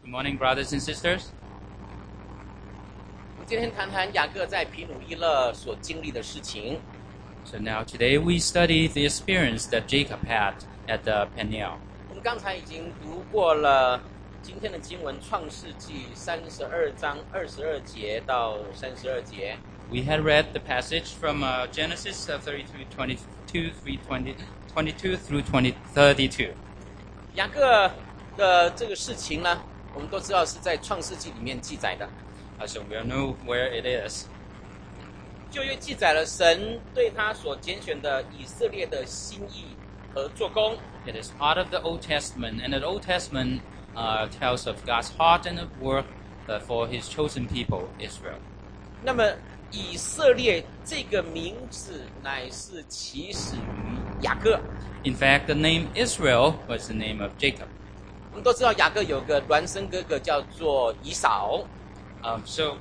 Good morning, brothers and sisters. 我们今天谈谈雅各在皮努伊勒所经历的事情。 So now today we study the experience that Jacob had at Peniel. 我们刚才已经读过了今天的经文，《创世纪》32章22节到32节。 We had read the passage from Genesis 32 through 32. 雅各的这个事情呢，我们都知道是在《创世纪》里面记载的。 So we know where it is. 旧约记载了神对他所拣选的以色列的心意和做工。 It is part of the Old Testament, and the Old Testament tells of God's heart and of work for His chosen people, Israel. 那么以色列这个名字乃是起始于雅各。 In fact, the name Israel was the name of Jacob. 我们都知道雅各有个孪生哥哥叫做以扫。 So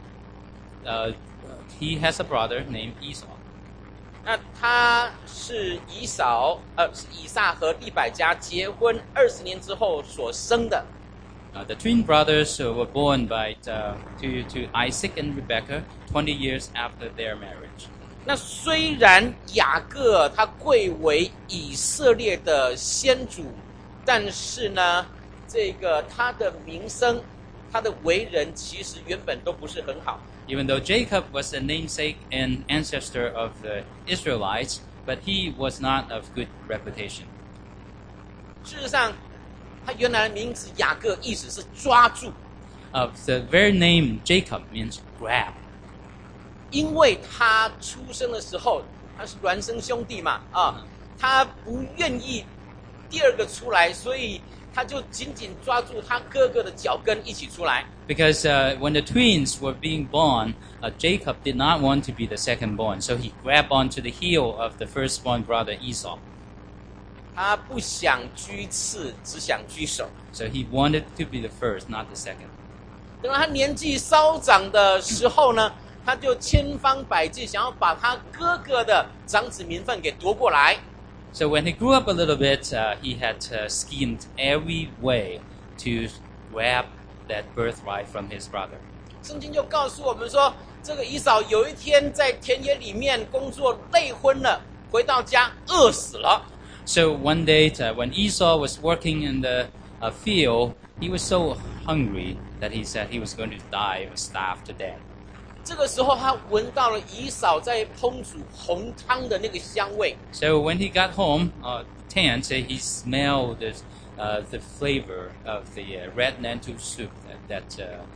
he has a brother named Esau. 那他是以撒和利百加结婚20年之后所生的。 The twin brothers were born by to Isaac and Rebekah 20 years after their marriage. 那虽然雅各他贵为以色列的先祖，但是呢，这个他的名声、他的为人其实原本都不是很好。 Even though Jacob was the namesake and ancestor of the Israelites, but he was not of good reputation. 事实上，他原来的名字雅各意思是抓住。 The very name Jacob means grab. 因为他出生的时候，他是孪生兄弟嘛，他不愿意第二个出来，所以他就紧紧抓住他哥哥的脚跟一起出来。 Because when the twins were being born, Jacob did not want to be the second born, so he grabbed onto the heel of the firstborn brother Esau. 他不想居次，只想居首。 So he wanted to be the first, not the second. 等到他年纪稍长的时候呢，他就千方百计想要把他哥哥的长子名分给夺过来。 So when he grew up a little bit, he had schemed every way to grab that birthright from his brother. 圣经就告诉我们说，这个以扫有一天在田野里面工作累昏了，回到家饿死了。 So one day, when Esau was working in the field, he was so hungry that he said he was going to die or starve to death. 这个时候，他闻到了以扫在烹煮红汤的那个香味。 So when he got home, he smelled the flavor of the red lentil soup that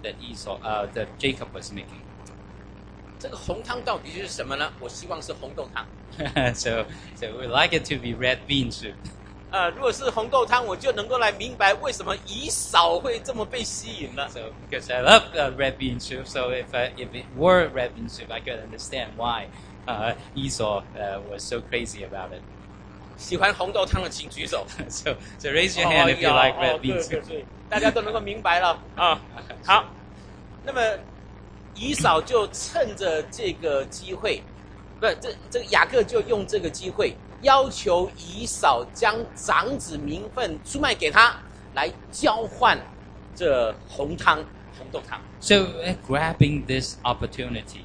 Jacob was making. 这个红汤到底是什么呢？我希望是红豆汤。 so we like it to be red bean soup. 如果是红豆汤，我就能够来明白为什么以扫会这么被吸引了。 So because I love red bean soup, so if it were red bean soup, I could understand why Esau was so crazy about it. 喜欢红豆汤的请举手。 so raise your hand if you like red bean soup. 对，大家都能够明白了啊。好，那么以扫就趁着这个机会，这个雅各就用这个机会要求以扫将长子名分出卖给他，来交换这红豆汤。 So grabbing this opportunity,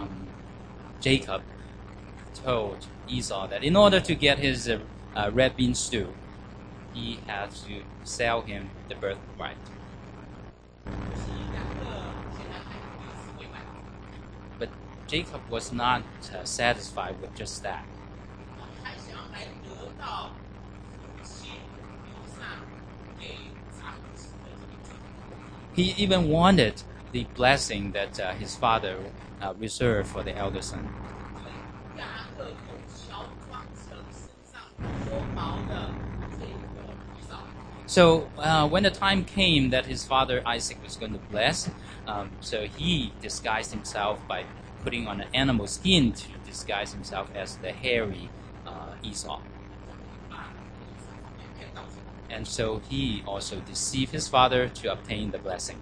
Jacob told Esau that in order to get his red bean stew, he had to sell him the birthright. But Jacob was not satisfied with just that. He even wanted the blessing that his father reserved for the elder son. So when the time came that his father Isaac was going to bless, so he disguised himself by putting on an animal skin to disguise himself as the hairy Esau. And so he also deceived his father to obtain the blessing.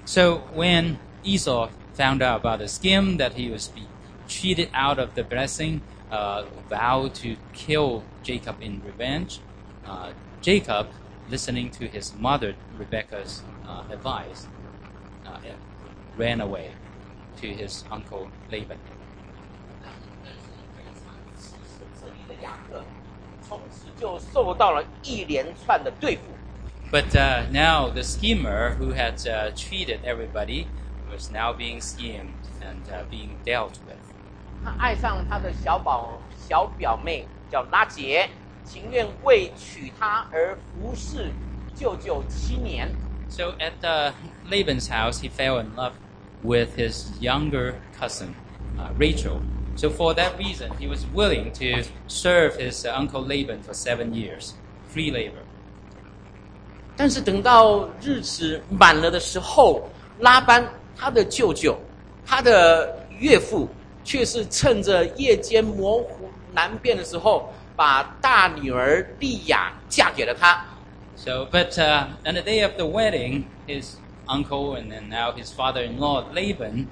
So when Esau found out about the scheme that he was being cheated out of the blessing, vowed to kill Jacob in revenge, Jacob, listening to his mother Rebekah's advice, ran away to his uncle Laban. 雅各从此就受到了一连串的对付。 But now the schemer who had cheated everybody was now being schemed and being dealt with. 他爱上他的小表妹叫拉结，情愿为娶她而服侍舅舅7年。 So at Laban's house, he fell in love with his younger cousin, Rachel. So for that reason, he was willing to serve his uncle Laban for 7 years, free labor. 但是等到日子满了的时候，拉班他的舅舅，他的岳父，却是趁着夜间模糊难辨的时候，把大女儿利亚嫁给了他。 So, but on the day of the wedding, his uncle and then now his father-in-law Laban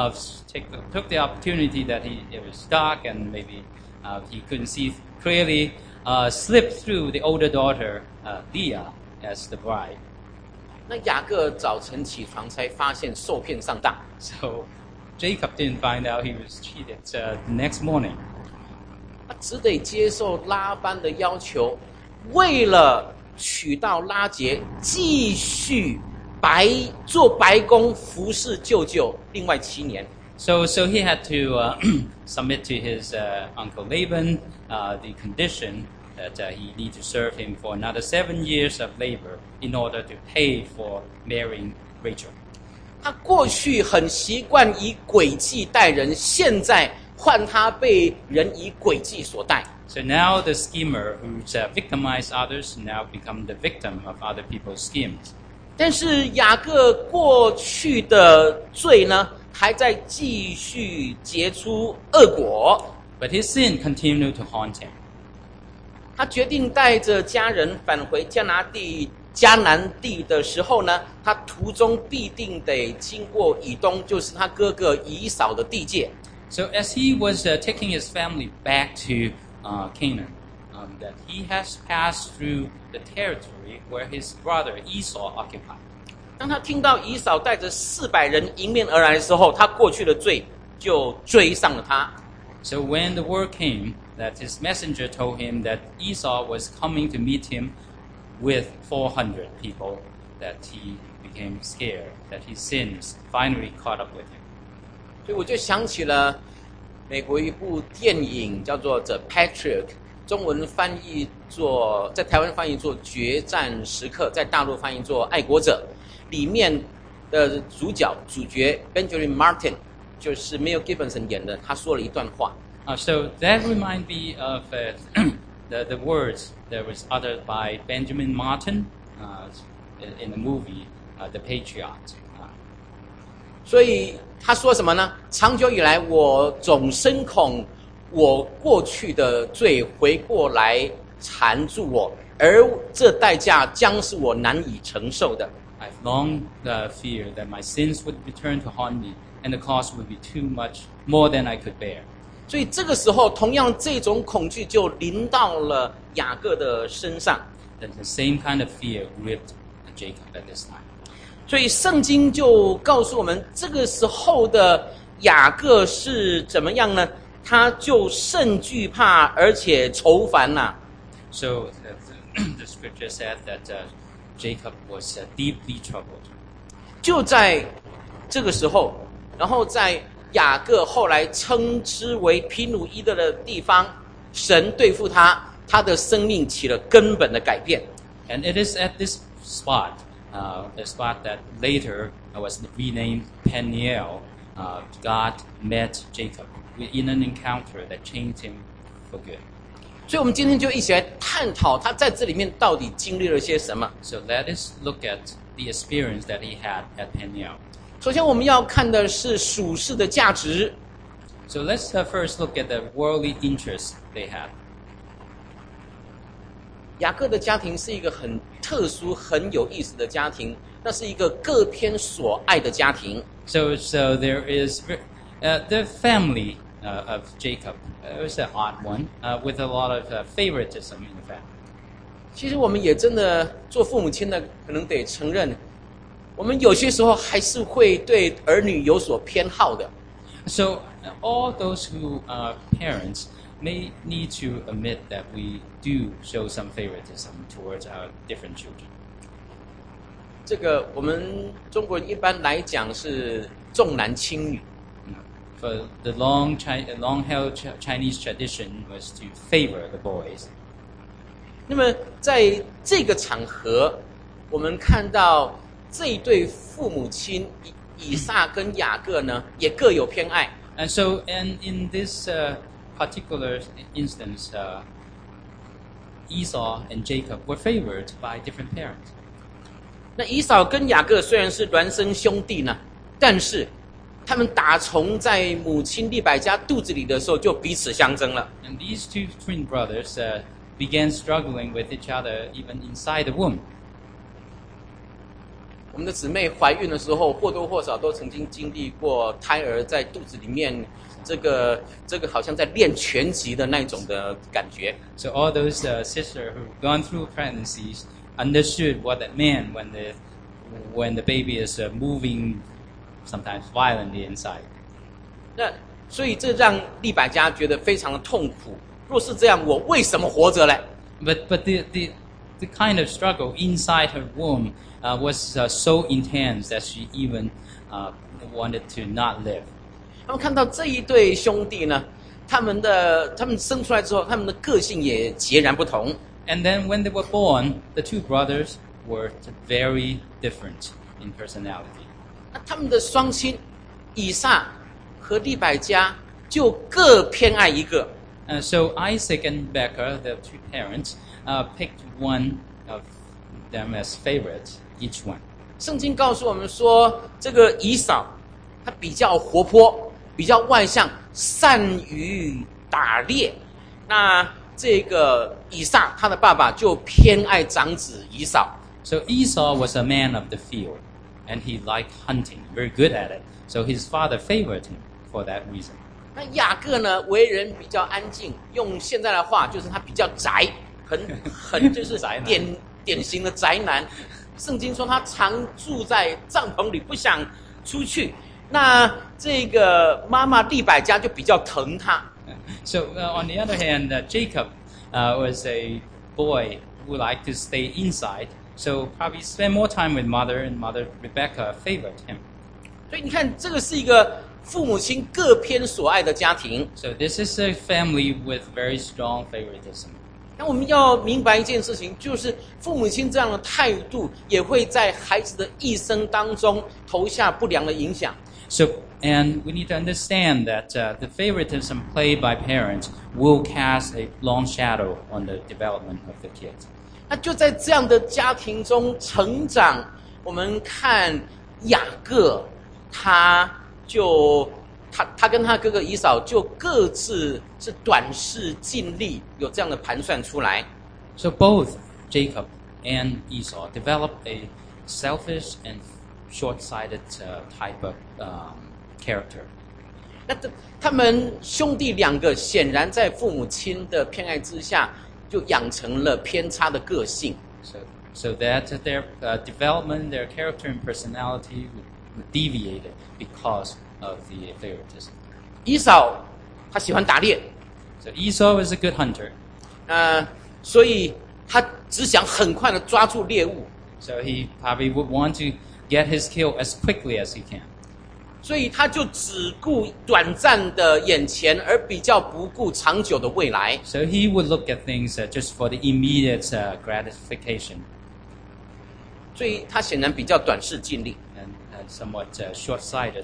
took the opportunity that it was dark and maybe he couldn't see clearly, slipped through the older daughter Leah as the bride. 那雅各早晨起床才发现受骗上当， So Jacob didn't find out he was cheated the next morning. 他只得接受拉班的要求，为了娶到拉结，继续做白工服侍舅舅另外7年。 So he had to submit to his uncle Laban the condition that he need to serve him for another 7 years of labor in order to pay for marrying Rachel. 他过去很习惯以诡计待人，现在换他被人以诡计所待。 So now the schemer who's victimized others now become the victim of other people's schemes. 但是雅各过去的罪呢，还在继续结出恶果。 But his sin continued to haunt him. 他决定带着家人返回迦南地的时候呢，他途中必定得经过以东，就是他哥哥以扫的地界。 So as he was taking his family back to Canaan, that he has passed through the territory where his brother Esau occupied. 当他听到以扫带着400人迎面而来的时候，他过去的罪就追上了他。 So when the word came that his messenger told him that Esau was coming to meet him with 400 people, that he became scared, that his sins finally caught up with him. 所以我就想起了美国一部电影叫做《The Patriot》，中文翻译作在台湾翻译作《决战时刻》，在大陆翻译作《爱国者》。里面的主角 Benjamin Martin 就是 Mel Gibson 演的，他说了一段话。 So that reminds me of the words that was uttered by Benjamin Martin in the movie The Patriot. 所以他说什么呢？长久以来，我总深恐我过去的罪回过来缠住我，而这代价将是我难以承受的。 I've long feared that my sins would return to haunt me, and the cost would be too much, more than I could bear. 所以这个时候，同样这种恐惧就临到了雅各的身上。 That the same kind of fear gripped Jacob at this time. 所以圣经就告诉我们，这个时候的雅各是怎么样呢？他就甚惧怕，而且愁烦呐、 So the scripture said that Jacob was deeply troubled. 就在这个时候，然后在雅各后来称之为皮努伊德的地方，神对付他，他的生命起了根本的改变。 And it is at this spot, the spot that later was renamed Peniel, God met Jacob in an encounter that changed him for good. 所以我们今天就一起来探讨他在这里面到底经历了些什么。 So let us look at the experience that he had at Peniel. 首先我们要看的是属世的价值。 So let's first look at the worldly interests they had. 雅各的家庭是一个很特殊、很有意思的家庭，那是一个各偏所爱的家庭。 So there is the family of Jacob. It was an odd one with a lot of favoritism in the family. 其实我们也真的做父母亲的，可能得承认，我们有些时候还是会对儿女有所偏好的。 So all those who are parents may need to admit that we do show some favoritism towards our different children. 这个我们中国人一般来讲是重男轻女。 For the long-held Chinese tradition was to favor the boys. 那么在这个场合，我们看到这一对父母亲以撒跟雅各呢，也各有偏爱。 And so, in this particular instance, Esau and Jacob were favored by different parents. 那以扫跟雅各虽然是孪生兄弟呢，但是他们打从在母亲利百加肚子里的时候就彼此相争了。 And these two twin brothers began struggling with each other even inside the womb. 我们的姊妹怀孕的时候，或多或少都曾经经历过胎儿在肚子里面，这个好像在练拳击的那种的感觉。 So all those sisters who've gone through pregnancies understood what that meant when the baby is moving sometimes violently inside. 那所以这让利百加觉得非常的痛苦。若是这样，我为什么活着嘞？ But the kind of struggle inside her womb was so intense that she even wanted to not live. 他们看到这一对兄弟呢，他们生出来之后，他们的个性也截然不同。 And then when they were born, the two brothers were very different in personality. 那他们的双亲以撒和利百加就各偏爱一个。 So Isaac and Rebekah, the two parents, picked one of them as favorites, each one. 圣经告诉我们说，这个以扫他比较活泼，比较外向，善于打猎。那这个以撒他的爸爸就偏爱长子以扫。 So Esau was a man of the field, and he liked hunting, very good at it. So his father favored him for that reason. 那雅各呢，为人比较安静，用现在的话就是他比较宅，很就是典型的宅男。圣经说他常住在帐篷里，不想出去。那这个妈妈利百加就比较疼他。 So on the other hand, Jacob was a boy who liked to stay inside. So probably spend more time with mother, and mother Rebekah favored him. 所以你看，这个是一个父母亲各偏所爱的家庭。 So this is a family with very strong favoritism. 那我们要明白一件事情，就是父母亲这样的态度，也会在孩子的一生当中投下不良的影响。 So, and we need to understand that the favoritism played by parents will cast a long shadow on the development of the kids. 那就在这样的家庭中成长，我们看雅各，他跟他哥哥以扫就各自是短视尽力，有这样的盘算出来。 So both Jacob and Esau developed a selfish and short-sighted type of character. 那他们兄弟两个显然在父母亲的偏爱之下，就养成了偏差的个性。 So that their development, their character and personality deviated because of the favoritism. 以扫他喜欢打猎， So Esau was a good hunter. 所以他只想很快的抓住猎物， So he probably would want to get his kill as quickly as he can. 所以他就只顾短暂的眼前，而比较不顾长久的未来。 So he would look at things just for the immediate gratification. 所以他显然比较短视尽力。 And somewhat short-sighted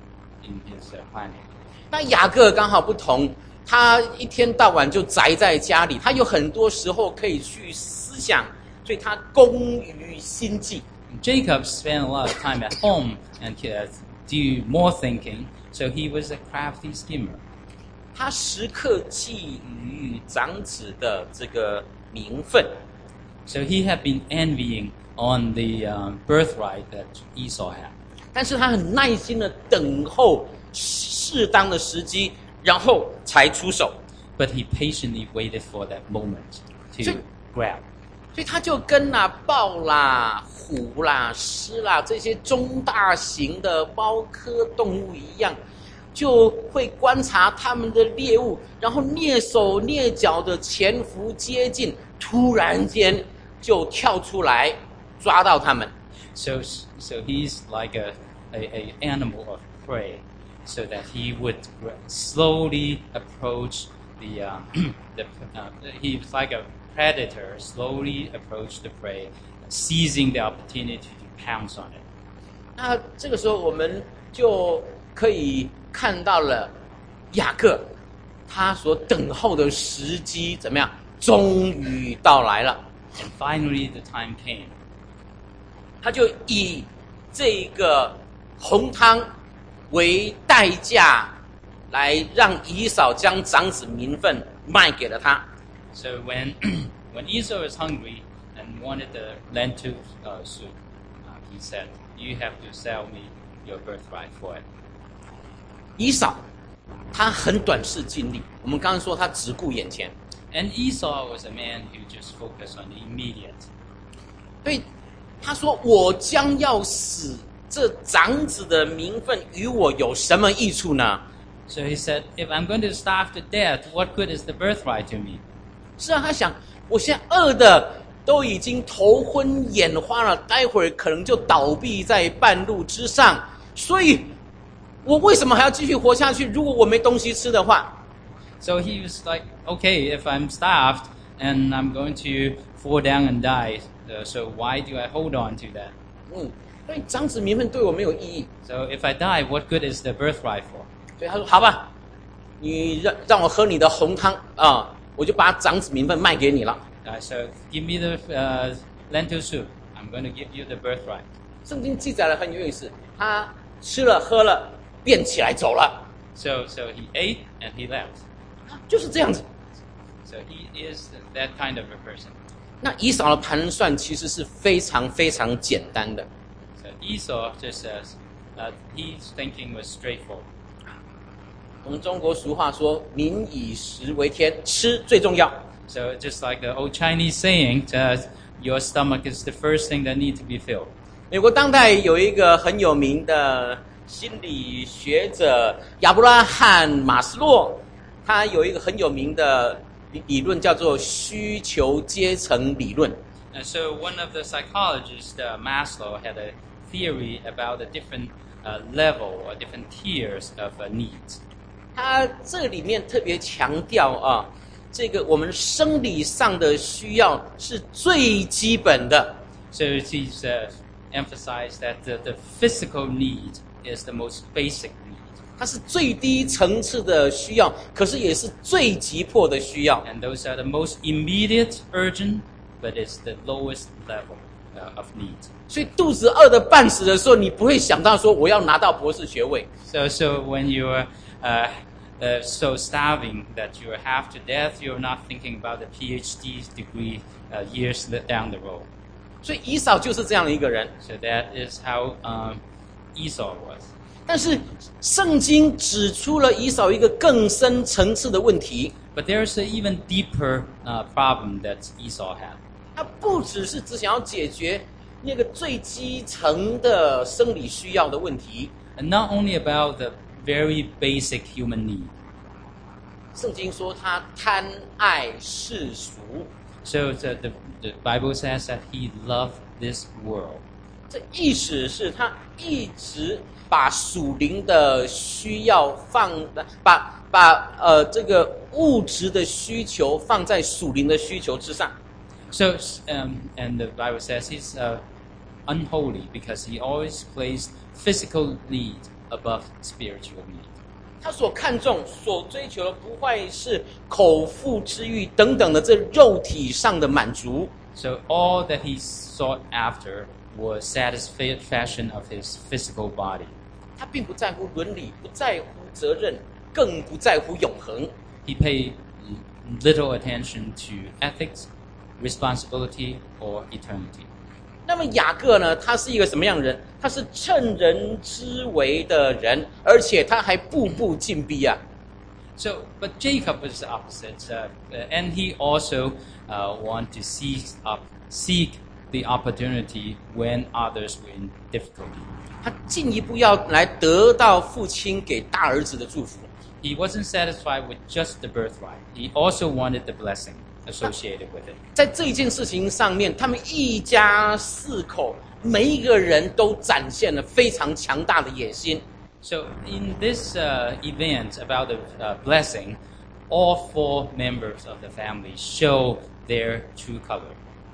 in his planning. 那雅各刚好不同，他一天到晚就宅在家里，他有很多时候可以去思想，所以他工于心计。 Jacob spent a lot of time at home and do more thinking, so he was a crafty schemer. 他时刻觊觎长子的这个名分。 So he had been envying on the birthright that Esau had. 但是他很耐心的等候适当的时机，然后才出手。 But he patiently waited for that moment to So- grab. 所以他就跟豹啦、虎啦、狮啦这些中大型的猫科动物一样，就会观察他们的猎物，然后蹑手蹑脚的潜伏接近，突然间就跳出来抓到他们。 So he's like a animal of prey, so that he would slowly approach he's like a predator, slowly approach the prey, seizing the opportunity to pounce on it. 那这个时候我们就可以看到了雅各他所等候的时机怎么样，终于到来了。 And finally, the time came. 他就以这个红汤为代价，来让以扫将长子名分卖给了他。 So when Esau was hungry and wanted the lentil soup, he said, "You have to sell me your birthright for it." 以扫他很短视近利，我们刚刚说他只顾眼前， And Esau was a man who just focused on the immediate. 所以他说：“我将要死，这长子的名分与我有什么益处呢？” So he said, "If I'm going to starve to death, what good is the birthright to me?" 是啊，他想，我现在饿的都已经头昏眼花了，待会儿可能就倒闭在半路之上，所以我为什么还要继续活下去？如果我没东西吃的话， So he was like, "Okay, if I'm starved and I'm going to fall down and die, so why do I hold on to that? 所以长子名分对我没有意义。 So if I die, what good is the birthright for?" 所以他说：“好吧，你让我喝你的红汤啊，我就把长子名分卖给你了。” So give me the lentil soup. I'm going to give you the birthright. 圣经记载了很有意思，他吃了喝了，便起来走了， So he ate and he left. 就是这样子。 So he is that kind of a person. 那以扫的盘算其实是非常非常简单的。 So Esau just says his thinking was straightforward. 我们中国俗话说“民以食为天”，吃最重要。 So just like the old Chinese saying, your stomach is the first thing that needs to be filled. 美国当代有一个很有名的心理学者亚伯拉罕·马斯洛，他有一个很有名的理论叫做需求阶层理论。 And so one of the psychologists, Maslow, had a theory about the different level or different tiers of needs. 他这里面特别强调啊，这个我们生理上的需要是最基本的， So he's emphasized that the physical need is the most basic need. 它是最低层次的需要，可是也是最急迫的需要。 And those are the most immediate, urgent, but it's the lowest level of need. 所以肚子饿得半死的时候，你不会想到说我要拿到博士学位。 So when you're so starving that you're half to death, you're not thinking about the PhD degree years down the road. 所以以扫就是这样的一个人。 So that is how Esau was. 但是圣经指出了以扫一个更深层次的问题， But there's an even deeper problem that Esau had. 他不只是只想要解决那个最基层的生理需要的问题。 And not only about the very basic human need. 圣经说他贪爱世俗， So the Bible says that he loved this world. 这意思是他一直把属灵的需要把这个物质的需求放在属灵的需求之上。 So and the Bible says he's unholy because he always placed physical need above spiritual need. 他所看重、所追求的不会是口腹之欲等等的这肉体上的满足， So all that he sought after was satisfaction of his physical body. 他并不在乎伦理，不在乎责任，更不在乎永恒。 He paid little attention to ethics responsibility or eternity. 那么雅各呢，他是一个什么样的人？他是趁人之危的人，而且他还步步进逼啊。 So, but Jacob was the opposite, and he also want to seek the opportunity when others were in difficulty. 他进一步要来得到父亲给大儿子的祝福。 He wasn't satisfied with just the birthright. He also wanted the blessing associated with it. 在这一件事情上面，他们一家四口每一个人都展现了非常强大的野心。 So in this event about the blessing, all 4 members of the family show their true color.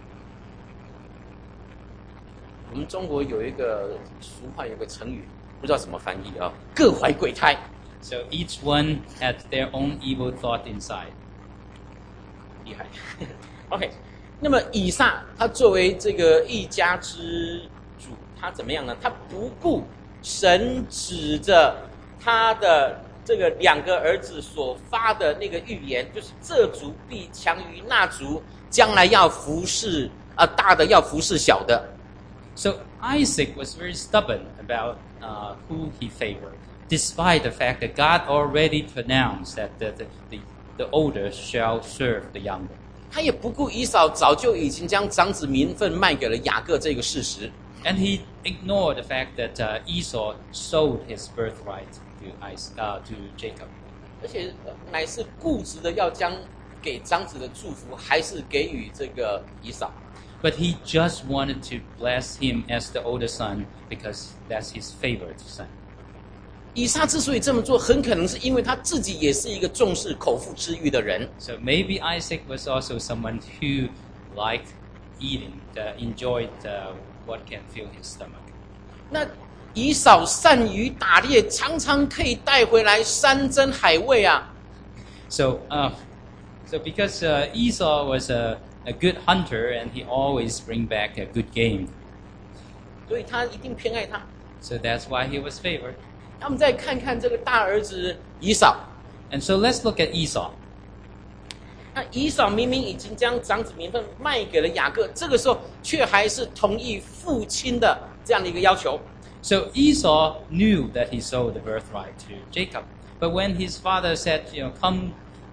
我们中国有一个俗话，有个成语，不知道怎么翻译啊，各怀鬼胎。 So each one had their own evil thought inside. 厉害。OK， 那么以撒他作为这个一家之主，他怎么样呢？他不顾神指着他的这个2个儿子所发的那个预言，就是这族必强于那族，将来要服侍大的要服侍小的。 So Isaac was very stubborn about who he favored, despite the fact that God already pronounced that the older shall serve the younger. 他也不顾以扫早就已经将长子名分卖给了雅各这个事实。 And he ignored the fact that Esau sold his birthright to Jacob. 而且乃是固执的要将给长子的祝福，还是给予这个以扫。 But he just wanted to bless him as the older son because that's his favorite son. 以撒之所以这么做，很可能是因为他自己也是一个重视口腹之欲的人。 So maybe Isaac was also someone who liked eating, enjoyed what can fill his stomach. 那以扫善于打猎，常常可以带回来山珍海味啊。 So because Esau was a good hunter and he always bring back a good game. 所以他一定偏爱他。 So that's why he was favored. 那我们再看看这个大儿子以扫。 And so let's look at Esau. 那以扫明明已经将长子名分卖给了雅各，这个时候却还是同意父亲的这样的一个要求。 So Esau knew that he sold the birthright to Jacob. But when his father said, come,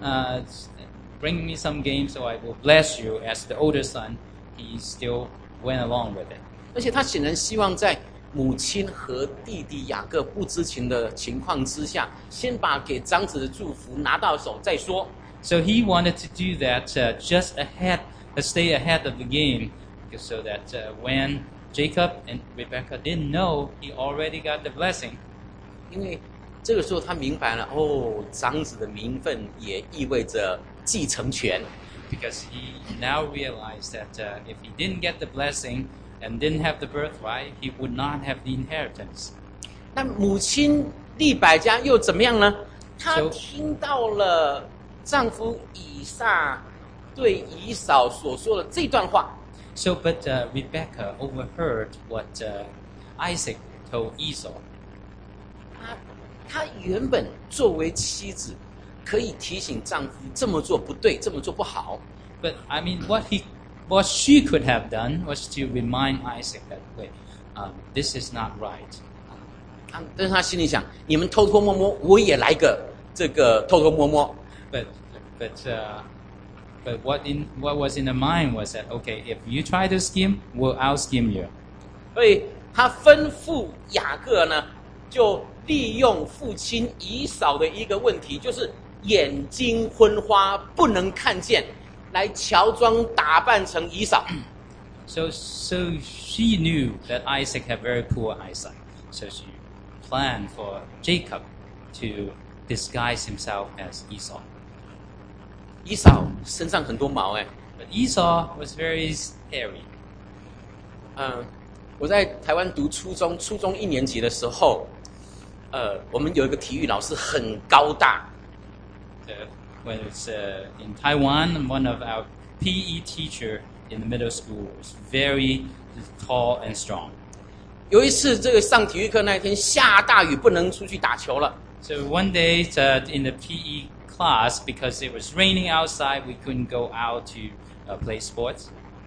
bring me some game so I will bless you as the older son, he still went along with it. 而且他显然希望在母亲和弟弟雅各不知情的情况之下，先把给长子的祝福拿到手再说。 So he wanted to do that just stay ahead of the game, so that when Jacob and Rebekah didn't know, he already got the blessing. 因为这个时候他明白了，长子的名分也意味着继承权。 Because he now realized that if he didn't get the blessing and didn't have the birthright, he would not have the inheritance. 那母亲利百加又怎么样呢？她听到了丈夫以撒对以扫所说的这段话。 So, but Rebekah overheard what Isaac told Esau. 她原本作为妻子，可以提醒丈夫这么做不对，这么做不好。 But I mean, what she could have done was to remind Isaac that, wait, this is not right. 但是她心里想，你们偷偷摸摸，我也来个这个偷偷摸摸。 But what was in her mind was that, okay, if you try to scheme, I'll scheme you. 所以她吩咐雅各呢，就利用父亲以扫的一个问题，就是眼睛昏花不能看见，来乔装打扮成以扫。 So she knew that Isaac had very poor eyesight. So she planned for Jacob to disguise himself as Esau. 以扫身上很多毛 But Esau was very hairy. 我在台湾读初中1年级的时候，我们有一个体育老师很高大。 When it's in Taiwan, one of our PE teacher in the middle school was very tall and strong. 有一次，这个上体育课那一天下大雨，不能出去打球了。 So one day in the PE class, because it was raining outside, we couldn't go out to play sports.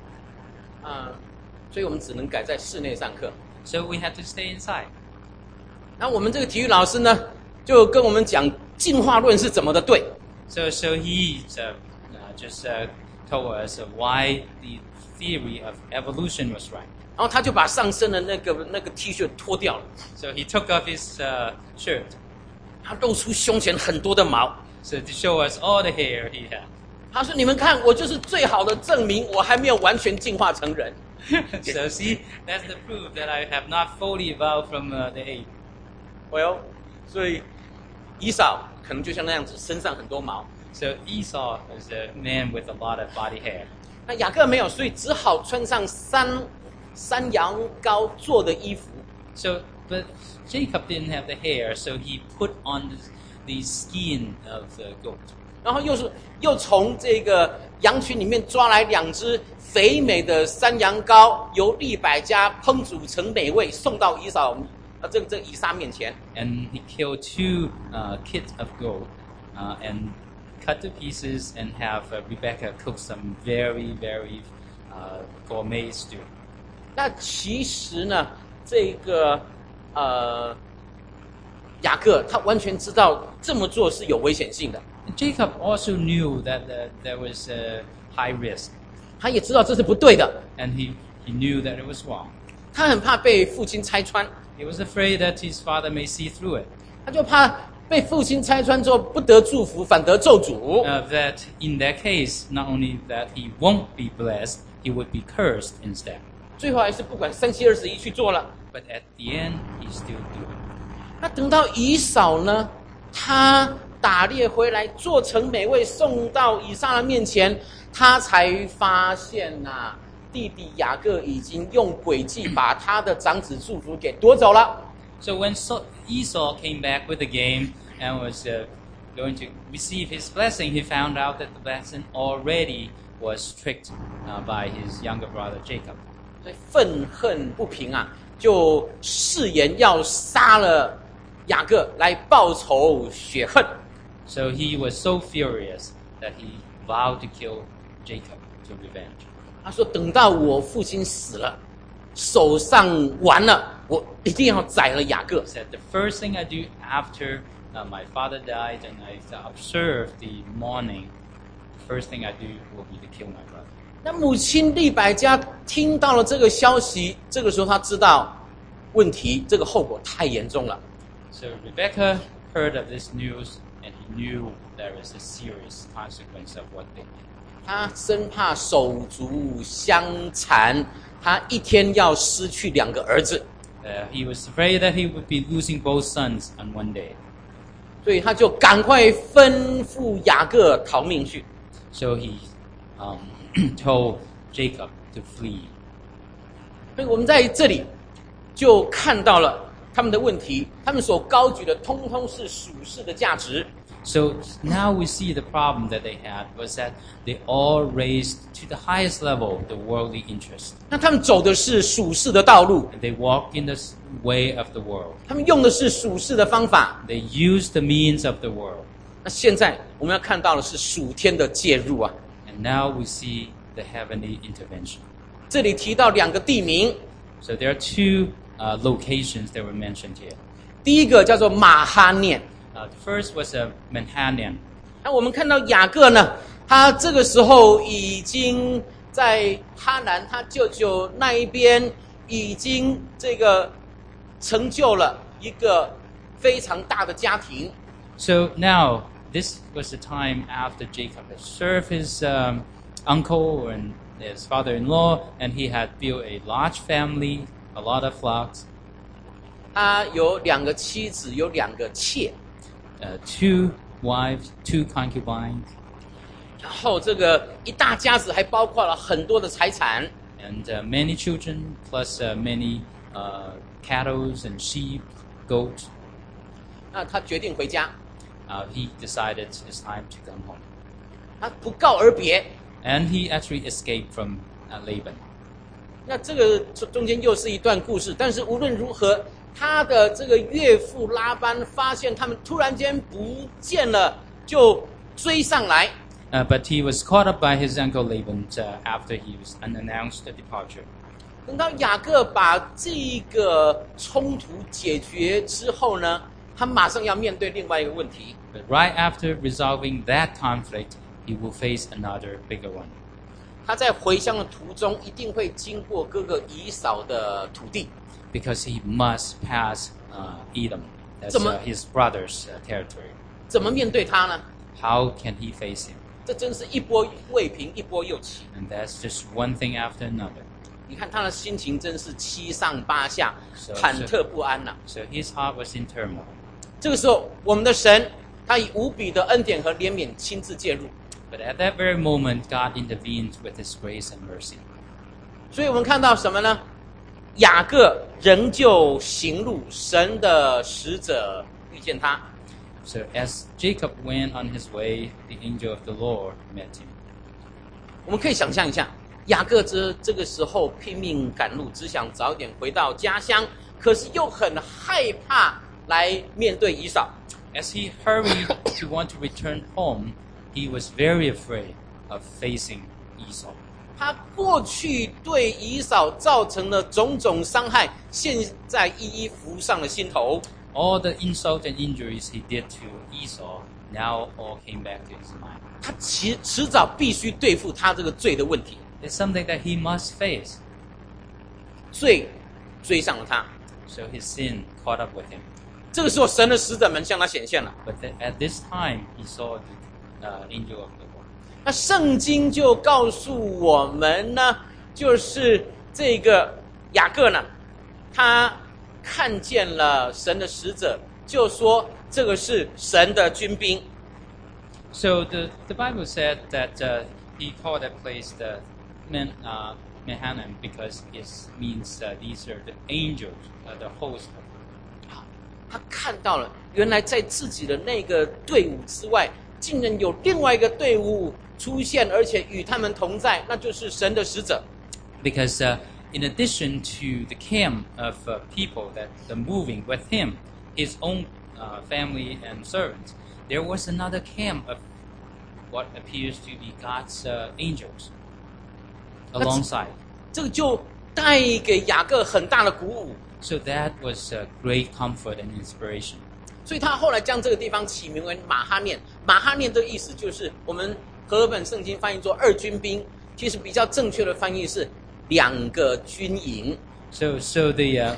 所以我们只能改在室内上课。 So we had to stay inside. 那我们这个体育老师呢，就跟我们讲进化论是怎么的对。 So he just told us why the theory of evolution was right. 然后他就把上身的那个 T 恤脱掉了， So he took off his shirt. 他露出胸前很多的毛。 So to show us all the hair he had. 他说：“你们看，我就是最好的证明，我还没有完全进化成人。” So see, that's the proof that I have not fully evolved from the ape. Well， 所以以扫可能就像那样子，身上很多毛。 So Esau was a man with a lot of body hair. 那雅各没有，所以只好穿上山羊羔做的衣服。 So, but Jacob didn't have the hair, so he put on the skin of the goat. 然后又从这个羊群里面抓来2只肥美的山羊羔，由利百加烹煮成美味，送到以撒面前。 And he killed 2 kits of goat and cut to pieces and have Rebecca cook some very, very gourmet stew. 那其实呢，这个雅各他完全知道这么做是有危险性的。 Jacob also knew that there was a high risk. 他也知道这是不对的， And he knew that it was wrong. 他很怕被父亲拆穿， He was afraid that his father may see through it. 他就怕被父亲拆穿之后不得祝福，反得咒诅。 That in that case, not only that he won't be blessed, he would be cursed instead. 最后还是不管37-21去做了。 But at the end, he still do it. 那等到以扫呢，他打猎回来，做成美味送到以撒的面前，他才发现弟弟雅各已经用诡计把他的长子祝福给夺走了。 So when Esau came back with the game and was going to receive his blessing, he found out that the blessing already was tricked by his younger brother Jacob. 所以愤恨不平就誓言要杀了雅各来报仇雪恨。 So he was so furious that he vowed to kill Jacob to revenge. 他说：“等到我父亲死了，手上完了，我一定要宰了雅各。” He said, the first thing I do after my father died and I observed the mourning, the first thing I do will be to kill my brother. 那母亲利百加听到了这个消息，这个时候她知道问题，这个后果太严重了。 So Rebecca heard of this news and he knew there was a serious consequence of what they did. 她生怕手足相残，她一天要失去2个儿子。 He was afraid that he would be losing both sons on one day. 所以他就赶快吩咐雅各逃命去。 So he told Jacob to flee. 所以我们在这里就看到了他们的问题，他们所高举的通通是属世的价值。 So now we see the problem that they had was that they all raised to the highest level the worldly interest. 那他们走的是属世的道路， And they walked in the way of the world. 他们用的是属世的方法。 They used the means of the world. 那现在我们要看到的是属天的介入啊。 And now we see the heavenly intervention. 这里提到2个地名， So there are 2 locations that were mentioned here. 第一个叫做马哈念。 The first was Mahanaim. 那我们看到雅各呢，他这个时候已经在哈南他舅舅那一边已经这个成就了一个非常大的家庭。 So now, this was the time after Jacob had served his uncle and his father-in-law, and he had built a large family, a lot of flocks. 他有2个妻子，有2个妾。 2 wives, 2 concubines, 然后这个一大家子还包括了很多的财产。 and many children, plus many cattle and sheep, goats. 那他决定回家， He decided it's time to come home. 他不告而别。 And he actually escaped from Laban. 那这个中间又是一段故事，但是无论如何，他的这个岳父拉班发现他们突然间不见了，就追上来。 But he was caught up by his uncle Laban after he was announced the departure. 等到雅各把这个冲突解决之后呢，他马上要面对另外一个问题。 But right after resolving that conflict, he will face another bigger one. 他在回乡的途中一定会经过哥哥以扫的土地， Because he must pass Edom, that's 怎么- his brother's territory. 怎么面对他呢？ How can he face him? 这真是一波未平，一波又起。 And that's just one thing after another. 你看他的心情真是七上八下， 是忐忑不安呐、 So his heart was in turmoil. 这个时候，我们的神他以无比的恩典和怜悯亲自介入， But at that very moment, God intervened with his grace and mercy. 所以我们看到什么呢？雅各仍旧行路，神的使者遇见他。 So as Jacob went on his way, the angel of the Lord met him. 我们可以想象一下，雅各这个时候拼命赶路，只想早点回到家乡，可是又很害怕来面对以扫。 As he hurried to want to return home, he was very afraid of facing Esau. 他过去对以扫造成的种种伤害，现在一一浮上了心头。 All the insult and injuries he did to Esau now all came back to his mind. 他迟早必须对付他这个罪的问题， It's something that he must face. 罪追上了他。 So his sin caught up with him. 这个时候，神的使者们向他显现了。 But at this time, he saw the angel of the Lord. 那圣经就告诉我们呢，就是这个雅各呢，他看见了神的使者，就说这个是神的军兵。 So the Bible said that he called that place the Mahanaim because it means these are the angels, the host. 他看到了，原来在自己的那个队伍之外，竟然有另外一个队伍出现，而且与他们同在，那就是神的使者。 Because in addition to the camp of people that are moving with him, his own family and servants, there was another camp of what appears to be God's angels alongside. 这个就带给雅各很大的鼓舞， So that was great comfort and inspiration. 所以他后来将这个地方起名为马哈念。马哈念的意思就是我们和合本圣经翻译作二军兵，其实比较正确的翻译是两个军营。 So he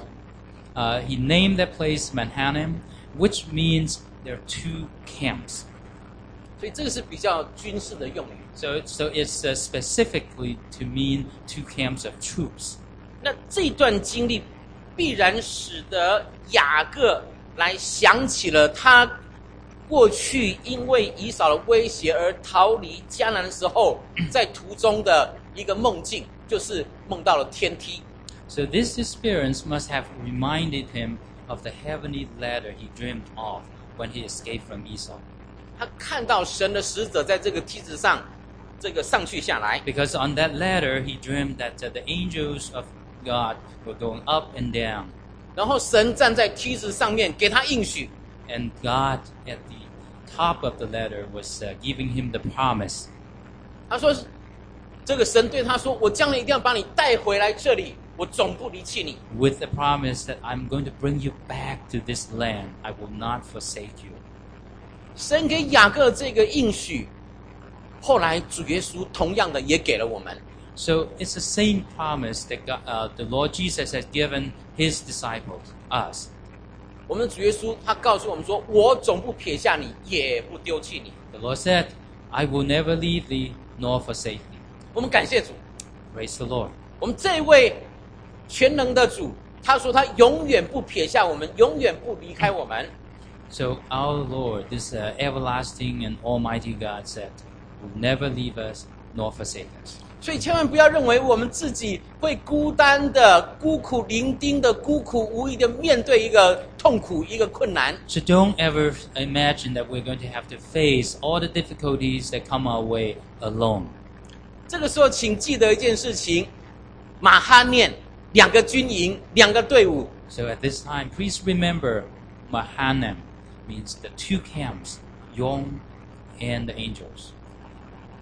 named that place Mahanaim, which means there are two camps. 所以这个是比较军事的用语。 So it's specifically to mean two camps of troops. 那这段经历必然使得雅各来想起了他过去因为以扫的威胁而逃离迦南的时候，在途中的一个梦境，就是梦到了天梯。 So this experience must have reminded him of the heavenly ladder he dreamed of when he escaped from Esau. 他看到神的使者在这个梯子上，这个上去下来， Because on that ladder, he dreamed that the angels of God were going up and down. 然后神站在梯子上面给他应许， And God at the top of the ladder was giving him the promise. 他说，这个神对他说：“我将来一定要把你带回来这里，我总不离弃你。” With the promise that I'm going to bring you back to this land. I will not forsake you. 神给雅各这个应许，后来主耶稣同样的也给了我们。 So it's the same promise that the Lord Jesus has given his disciples, us. 我们的主耶稣他告诉我们说：“我总不撇下你，也不丢弃你。 The Lord said, I will never leave thee nor forsake thee. ” 我们感谢主， Praise the Lord. 我们这位全能的主，他说他永远不撇下我们，永远不离开我们。 So our Lord, this everlasting and almighty God said, will never leave us nor forsake us. 所以千万不要认为我们自己会孤单的、孤苦伶仃的、孤苦无依的面对一个痛苦、一个困难。 So don't ever imagine that we're going to have to face all the difficulties that come our way alone. 这个时候，请记得一件事情：马哈念两个军营、两个队伍。 So at this time, please remember Mahanaim means the two camps, Yom and the angels.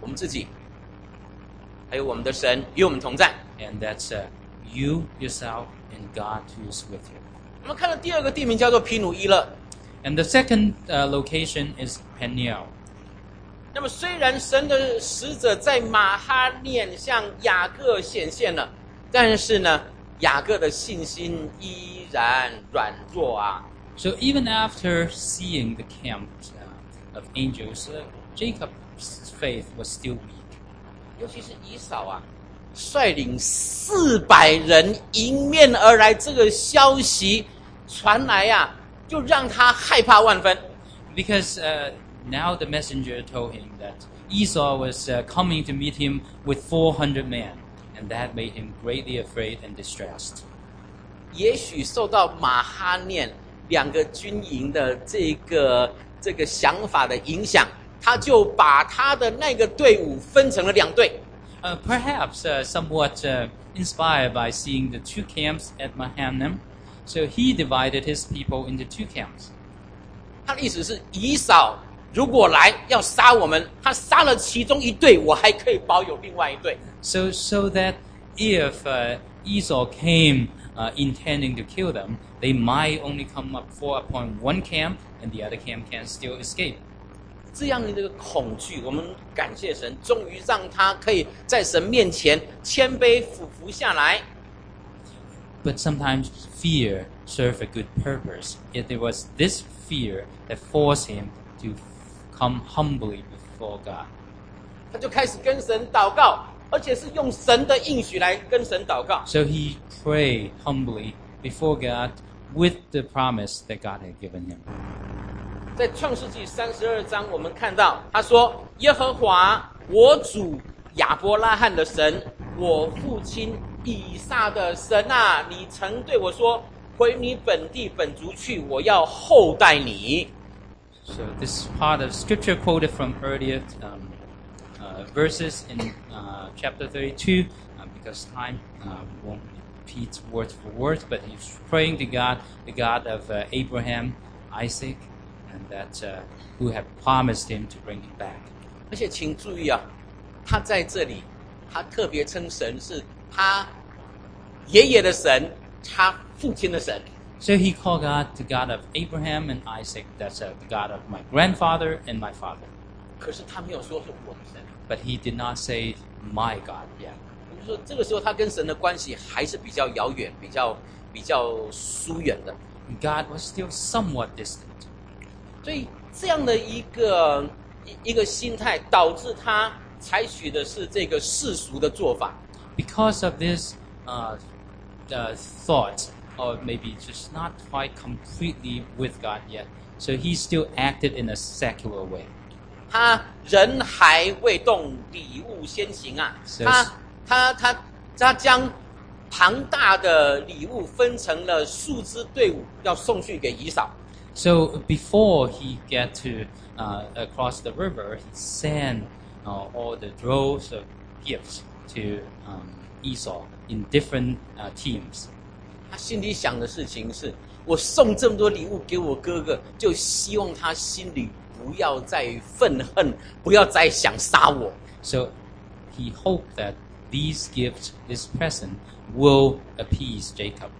们自己，还有我们的神与我们同在。 And that's you, yourself, and God who is with you. 我们看到第二个地名叫做皮努伊勒。 And the second location is Peniel. 那么虽然神的使者在马哈念向雅各显现了，但是呢，雅各的信心依然软弱啊。 So even after seeing the camp of angels, Jacob's faith was still weak. 尤其是以扫啊，率领400人迎面而来，这个消息传来啊，就让他害怕万分。 Because now the messenger told him that Esau was coming to meet him with 400 men, and that made him greatly afraid and distressed. 也许受到马哈念2个军营的这个想法的影响，他就把他的那个队伍分成了2队。 Perhaps somewhat inspired by seeing the two camps at Mahanaim, so he divided his people into 2 camps. 他的意思是，以扫如果来要杀我们，他杀了其中1队，我还可以保有另外1队。 So that if Esau came intending to kill them, they might only come up for upon one camp, and the other camp can still escape. 这样的一个恐惧，我们感谢神，终于让他可以在神面前谦卑俯伏下来。 But sometimes fear serves a good purpose. Yet it was this fear that forced him to come humbly before God. 他就开始跟神祷告，而且是用神的应许来跟神祷告。 So he prayed humbly before God with the promise that God had given him. 在创世纪32章，我们看到他说：“耶和华，我主亚伯拉罕的神，我父亲以撒的神啊，你曾对我说，回你本地本族去，我要厚待你。” So this part of scripture quoted from earlier verses in chapter 32, because time won't repeat word for word, but he's praying to God, the God of Abraham, Isaac, and that who had promised him to bring him back. 而且请注意啊，他在这里，他特别称神是他爷爷的神，他父亲的神。 So he called God the God of Abraham and Isaac. That's the God of my grandfather and my father. 可是他没有说是我的神。 But he did not say my God yet. 也就是说，这个时候他跟神的关系还是比较遥远、比较疏远的。 God was still somewhat distant. 所以这样的一个心态，导致他采取的是这个世俗的做法。 Because of this thought, or maybe just not quite completely with God yet, so he still acted in a secular way. 他人还未动，礼物先行啊！他将庞大的礼物分成了数支队伍，要送去给以扫。 So before he get to across the river, he sent all the droves of gifts to Esau in different teams. 他心里想的事情是：我送这么多礼物给我哥哥，就希望他心里不要再愤恨，不要再想杀我。 So he hoped that these gifts, this present, will appease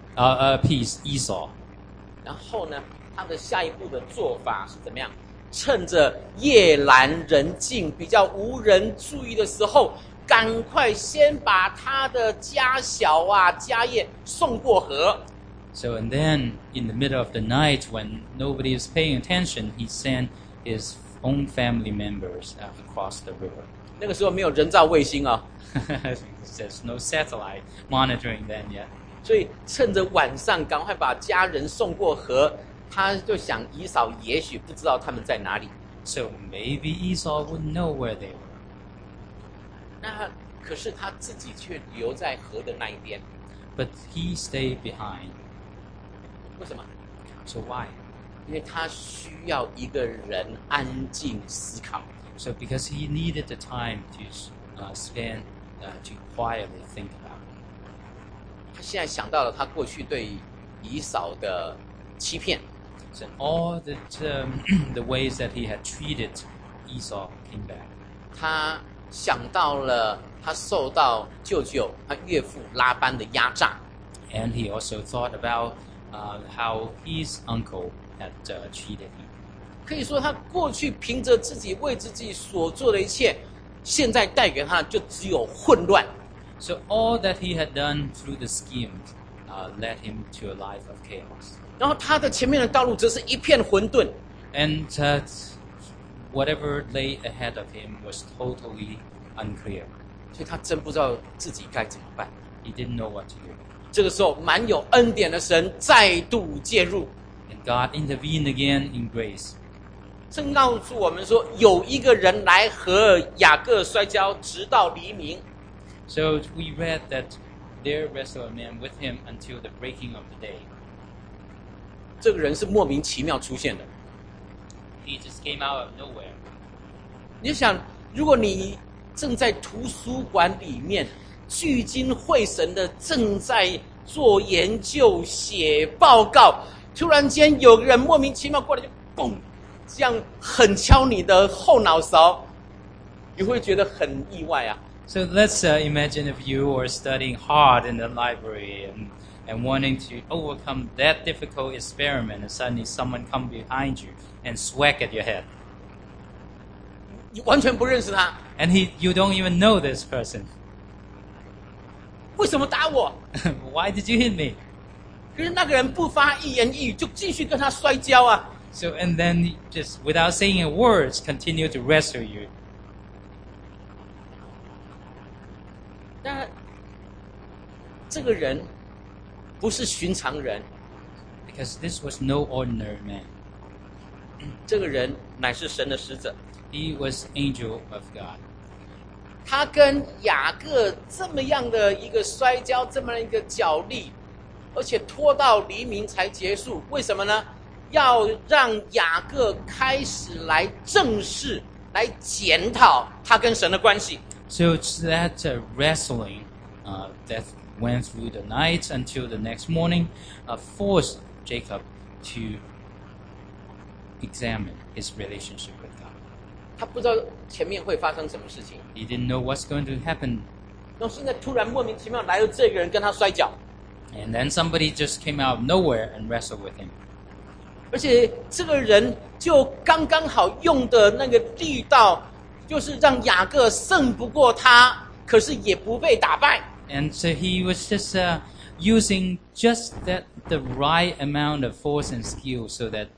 Esau. 然后呢，他的下一步的做法是怎么样？趁着夜阑人静、比较无人注意的时候，赶快先把他的家小啊、家业送过河。 So and then in the middle of the night when nobody is paying attention, he sent his own family members across the river. 那个时候没有人造卫星啊， There's no satellite monitoring then yet. 所以趁着晚上赶快把家人送过河。他就想以扫也许不知道他们在哪里。 So maybe Esau would know where they were. 那可是他自己却留在河的那一边， But he stayed behind. 为什么？ So why? 因为他需要一个人安静思考。 So because he needed the time to spend to quietly think about it. 他现在想到了他过去对以扫的欺骗， So all the ways that he had treated Esau came back. 他想到了他受到舅舅他岳父拉班的压榨， And he also thought about how his uncle had cheated him. 可以说他过去凭着自己为自己所做的一切，现在带给他就只有混乱。 So all that he had done through the schemes led him to a life of chaos. 然后他的前面的道路则是一片混沌， And whatever lay ahead of him was totally unclear. 所以他真不知道自己该怎么办。 He didn't know what to do. 这个时候，满有恩典的神再度介入， And God intervened again in grace. 正告诉我们说，有一个人来和雅各摔跤，直到黎明。 So we read that there wrestled a man with him until the breaking of the day. 这个人是莫名其妙出现的。 He just came out of nowhere. 你就想，如果你正在图书馆里面聚精会神的正在做研究、写报告，突然间有个人莫名其妙过来就嘣，这样狠敲你的后脑勺，你会觉得很意外啊。 So let's imagine if you were studying hard in the library and wanting to overcome that difficult experiment, and suddenly someone come behind you and swack at your head. 你完全不认识他， And you don't even know this person. 为什么打我？ Why did you hit me? 可是那个人不发一言一语，就继续跟他摔跤啊。 So, and then he just without saying a word, continue to wrestle you. 那这个人不是寻常人， Because this was no ordinary man. 这个人乃是神的使者。 He was angel of God. 他跟雅各这么样的一个摔跤，这么样一个角力，而且拖到黎明才结束。为什么呢？要让雅各开始来正视、来检讨他跟神的关系。 So it's that wrestling that went through the night until the next morning forced Jacob to examine his relationship with God. 他不知道前面会发生什么事情， He didn't know what's going to happen. 然后现在突然莫名其妙来了这个人跟他摔跤， And then somebody just came out of nowhere and wrestled with him. 而且这个人就刚刚好用的那个力道，就是让雅各胜不过他，可是也不被打败。 And so he was just using just the right amount of force and skill so that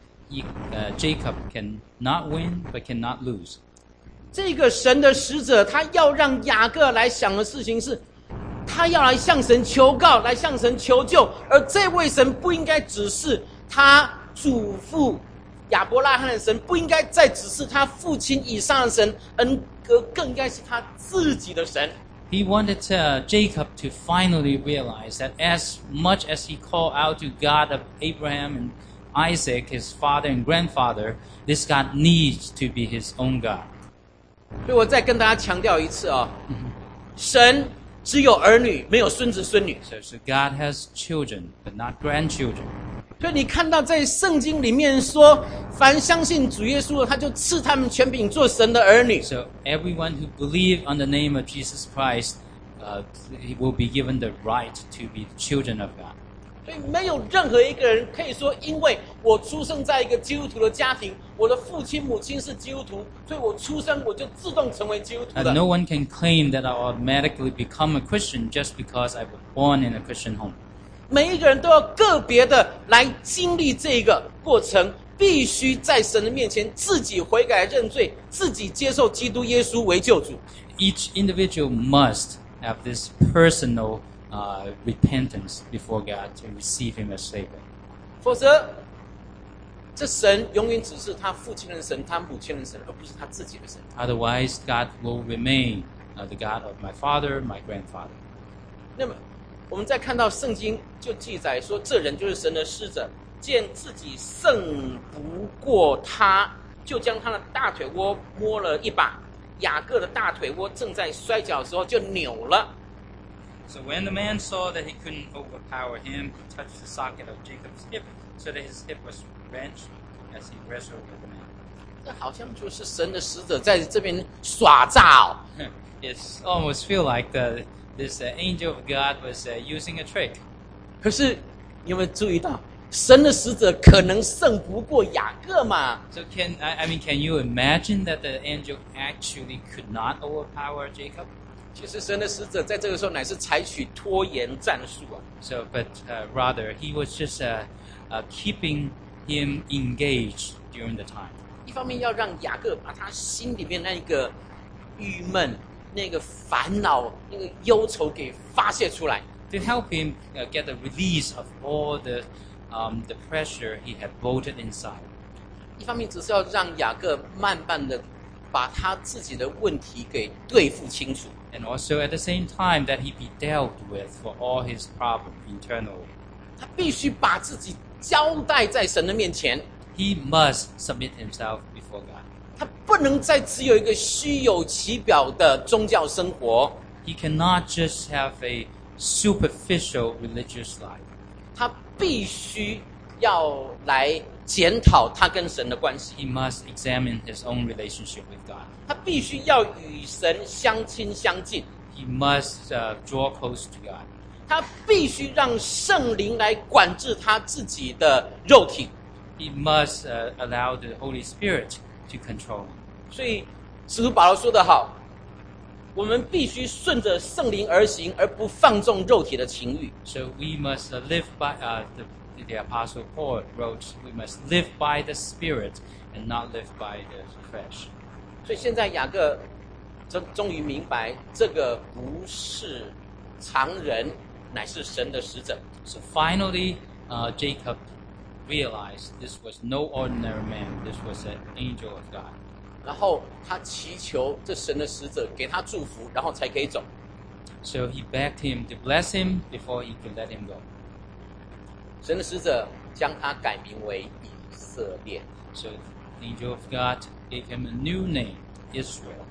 Jacob can not win but cannot lose. 这个神的使者，他要让雅各来想的事情是，他要来向神求告，来向神求救，而这位神不应该只是他祖父亚伯拉罕的神，不应该再只是他父亲以上的神，而更应该是他自己的神。 He wanted Jacob to finally realize that as much as he called out to God of Abraham and Isaac, his father and grandfather, this God needs to be his own God. 所以我再跟大家强调一次啊、神只有儿女，没有孙子孙女。 So God has children, but not grandchildren. 所以你看到在圣经里面说，凡相信主耶稣的，他就赐他们权柄做神的儿女。 So everyone who believes on the name of Jesus Christ he will be given the right to be the children of God. 所以没有任何一个人可以说，因为我出生在一个基督徒的家庭，我的父亲母亲是基督徒，所以我出生我就自动成为基督徒 And 的。 no one can claim that I automatically become a Christian just because I was born in a Christian home. 每一个人都要个别的来经历这个过程，必须在神的面前自己悔改认罪，自己接受基督耶稣为救主。 Each individual must have this personal repentance before God to receive Him as Savior. 否则，这神永远只是他父亲的神，他母亲的神，而不是他自己的神。 Otherwise, God will remain the God of my father, my grandfather. 那么，我们再看到圣经就记载说，这人就是神的使者，见自己胜不过他，就将他的大腿窝摸了一把。雅各的大腿窝正在摔跤的时候就扭了。 So when the man saw that he couldn't overpower him, he touched the socket of Jacob's hip, so that his hip was wrenched as he wrestled with the man. 这好像就是神的使者在这边耍诈哦。 It almost feel like this angel of God was using a trick. 可是你有没有注意到，神的使者可能胜不过雅各嘛？ So can you imagine that the angel actually could not overpower Jacob? 其实神的使者在这个时候乃是采取拖延战术啊。 But rather he was just keeping him engaged during the time. 一方面要让雅各把他心里面那个郁闷、那个烦恼、那个忧愁给发泄出来。 To help him get a release of all the pressure he had bolted inside. 一方面只是要让雅各慢慢的把他自己的问题给对付清楚。 And also at the same time that he be dealt with for all his problems internally. 他必须把自己交代在神的面前。 He must submit himself before God. 他不能再只有一个虚有其表的宗教生活。 He cannot just have a superficial religious life. 他必须要来检讨他跟神的关系。 He must examine his own relationship with God. 他必须要与神相亲相近。 He must draw close to God. 他必须让圣灵来管制他自己的肉体。 He must allow the Holy Spirit to control him. 所以使徒保罗说得好，我们必须顺着圣灵而行，而不放纵肉体的情欲。 So we must live by the Apostle Paul wrote, we must live by the Spirit and not live by the flesh. 所以现在雅各终于明白，这个不是常人，乃是神的使者。 So finally, Jacob realized this was no ordinary man. This was an angel of God. 然后他祈求这神的使者给他祝福，然后才可以走。 So he begged him to bless him before he could let him go. 神的使者将他改名为以色列。 So the angel of God gave him a new name, Israel.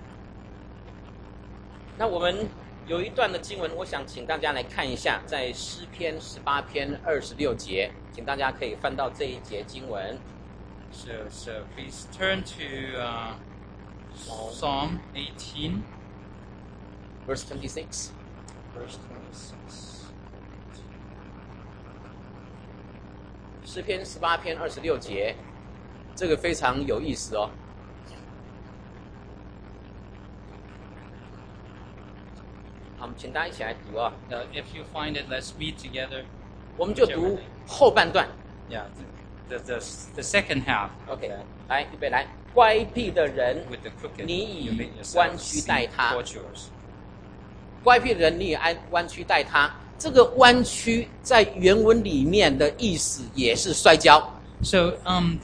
那我们有一段的经文，我想请大家来看一下，在诗篇18篇26节，请大家可以翻到这一节经文。 So please turn to Psalm 18, Verse 26。 verse 26. 诗篇18篇26节，这个非常有意思哦。好，我们请大家一起来读啊。 If you find it, let's read together. 我们就读后半段。 Yeah, the second half. OK，来，预备来。乖僻的人， With the crooked, 你以 you make 弯 yourself 曲 seem 待他。 tortuous. 乖僻的人，你以弯曲待他。这个弯曲在原文里面的意思也是摔跤。 So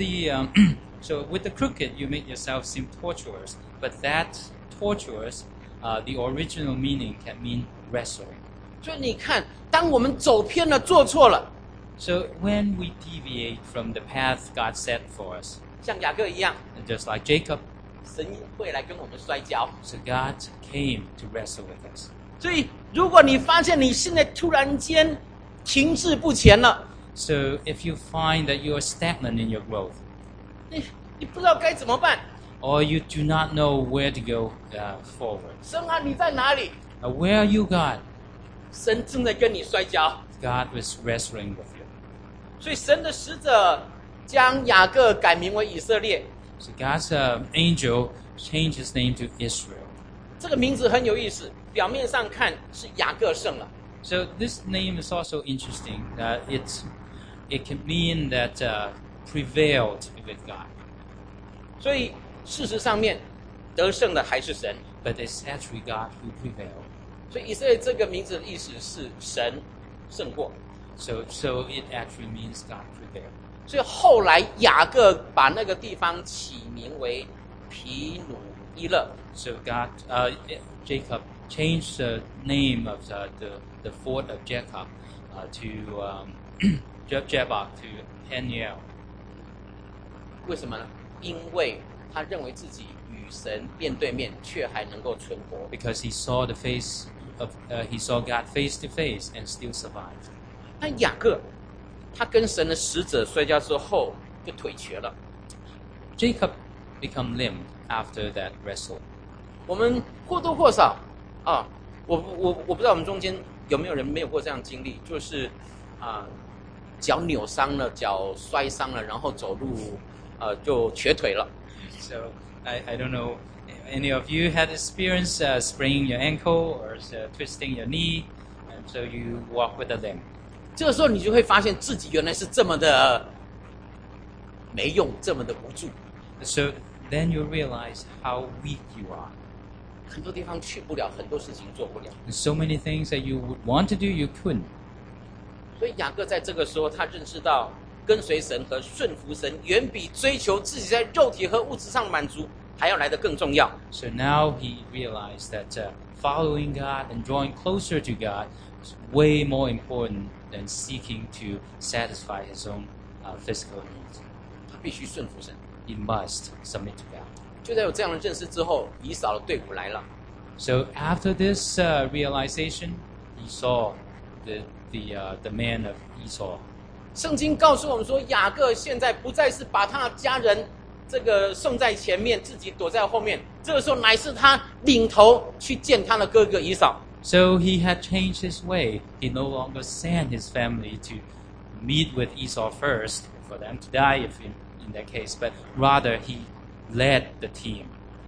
so with the crooked, you make yourself seem tortuous. But that tortuous, the original meaning can mean wrestling. 所以你看，当我们走偏了、做错了， So when we deviate from the path God set for us, 像雅各一样， and just like Jacob, 神会来跟我们摔跤。 so God came to wrestle with us. 所以，如果你发现你现在突然间停滞不前了， So if you find that you are stagnant in your growth, 你不知道该怎么办， or you do not know where to go forward, 神啊，你在哪里？ where are you, God? 神正在跟你摔跤。 God was wrestling with you. 所以，神的使者将雅各改名为以色列。 So God's angel changed his name to Israel. 这个名字很有意思，表面上看是雅各胜了， So this name is also interesting. It can mean that prevailed with God, 所以事实上面得胜的还是神。 but it's actually God who prevailed. 所以以色列这个名字的意思是神胜过。 So it actually means God prevailed. 所以后来雅各把那个地方起名为皮努伊勒。 So Jacob changed the name of the fort of Jacob to Jabbok to Peniel. 为什么呢？因为他认为自己与神面对面，却还能够存活。 Because he saw God face to face and still survived. 那雅各，他跟神的使者摔跤之后就腿瘸了。 Jacob became lame after that wrestle. 我们或多或少啊，我不知道我们中间有没有人没有过这样的经历，就是脚扭伤了，脚摔伤了，然后走路就瘸腿了。 So I don't know, any of you had experience spraining your ankle or twisting your knee, and so you walk with a limp. 这个时候你就会发现自己原来是这么的没用，这么的无助。 So then you realize how weak you are. 很多地方去不了，很多事情做不了。 There's so many things that you would want to do, you couldn't. 所以雅各在这个时候，他认识到跟随神和顺服神，远比追求自己在肉体和物质上满足还要来得更重要。 So now he realized that following God and drawing closer to God is way more important than seeking to satisfy his own physical needs. 他必须顺服神。 He must submit to God. 就在有这样的认识之后，以扫的队伍来了。 So after this realization, he saw the man of Esau. 圣经告诉我们说，雅各现在不再是把他的家人这个送在前面，自己躲在后面。这个时候乃是他领头去见他的哥哥以扫。 So he had changed his way. He no longer sent his family to meet with Esau first for them to die if in that case, but rather he led the team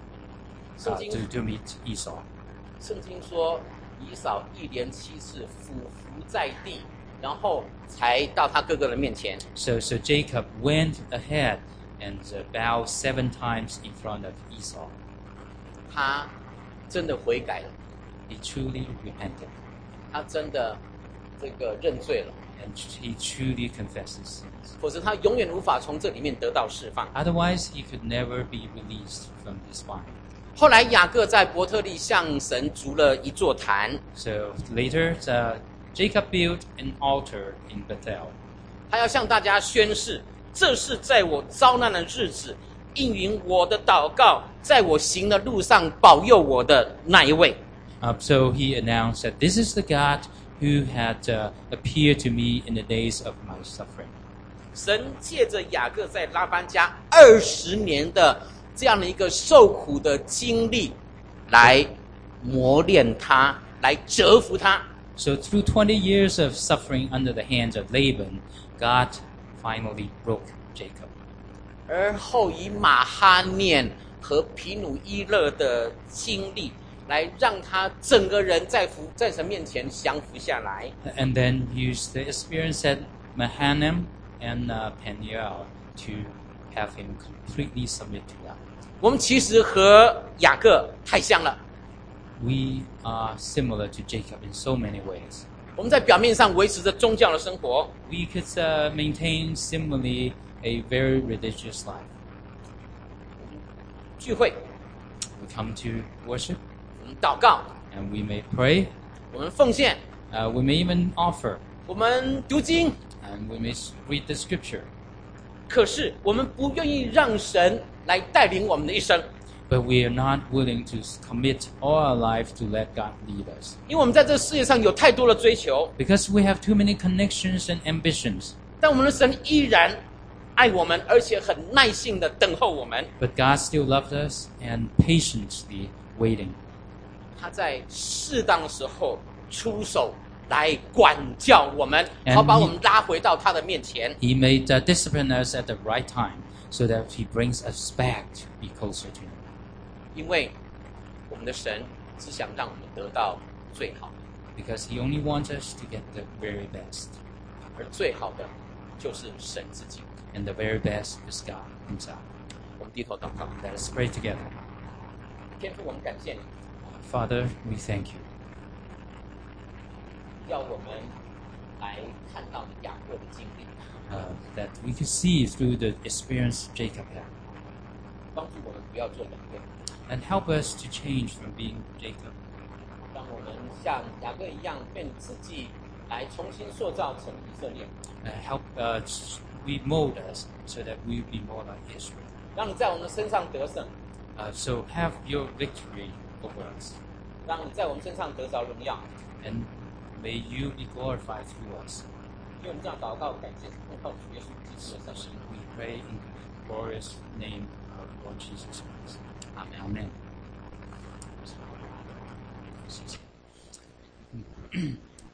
to meet Esau. 圣经说，以扫一连7次俯伏在地，然后才到他哥哥的面前。 So Jacob went ahead and bowed 7 times in front of Esau. 他真的悔改了， He truly repented, 他真的这个认罪了， and he truly confessed his sins. 否则他永远无法从这里面得到释放。 Otherwise, he could never be released from this bondage. 后来雅各在伯特利向神筑了一座坛， So later, Jacob built an altar in Bethel. 他要向大家宣誓，这是在我遭难的日子应允我的祷告，在我行的路上保佑我的那一位。 So he announced that this is the God who had appeared to me in the days of my suffering. 神借着雅各在拉班家20年的这样的一个受苦的经历，来磨练他，来折服他。 So through 20 years of suffering under the hands of Laban, God finally broke Jacob. 而后以马哈念和皮努伊勒的经历，来让他整个人在神面前降服下来。 And then used the experience at Mahanaim and Peniel to have him completely submit to God. 我们其实和雅各太像了， We are similar to Jacob in so many ways. 我们在表面上维持着宗教的生活， We could maintain similarly a very religious life. 聚会， We come to worship 我们祷告， and we may pray. 我们奉献， We may even offer 我们读经。 and we may read the scripture. 可是我们不愿意让神来带领我们的一生， But we are not willing to commit all our life to let God lead us. 因为我们在这个世界上有太多的追求， Because we have too many connections and ambitions. 但我们的神依然爱我们，而且很耐心的等候我们。 But God still loved us and patiently waiting. 他在适当的时候出手来管教我们， And 好把我们拉回到他的面前。 He may discipline us at the right time so that He brings us back to be closer to Him. 因为我们的神只想让我们得到最好， Because He only wants us to get the very best. 而最好的就是神自己。 And the very best is God Himself. 我们低头祷告， Let us pray together. 天父，我们感谢你， Father, we thank you 要我们来看到你雅各的经历， that we could see through the experience Jacob had. 帮助我们不要做雅各， And help us to change from being Jacob. 让我们像雅各一样，被你自己来重新塑造成以色列， Help remold us so that we be more like Israel. 让你在我们身上得胜， So have your victory over us. 让你在我们身上得着荣耀。 And may you be glorified through us. 因为我们这样祷告，感谢奉靠主耶稣基督的圣名， We pray in the glorious name of Lord Jesus Christ. 阿门。 Amen. 谢谢。